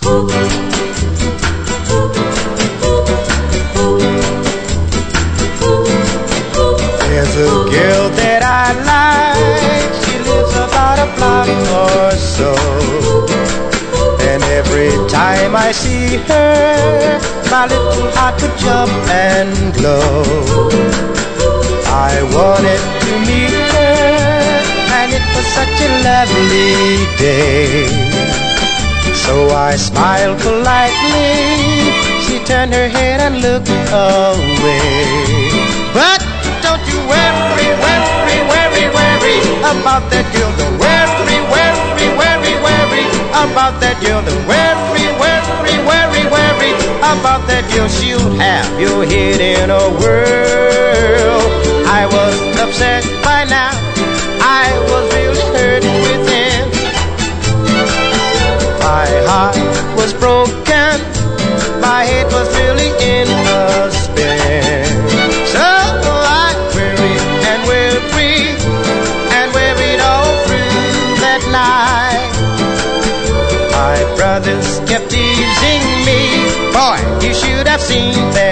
There's a girl that I like. She lives about a block or so, and every time I see her, my little heart would jump and glow. I wanted to meet her, and it was such a lovely day. So I smiled politely. She turned her head and looked away. But don't you worry, worry, worry, worry about that girl. Don't worry, worry, worry, worry about that girl. Don't worry, worry, worry, worry about that girl. She'll have your head in a whirl. I was upset by now. I was really hurt within. My heart was broken. My head was really in a spin. So I worried and worried and worried all through that night. My brothers kept teasing me. Boy, you should have seen them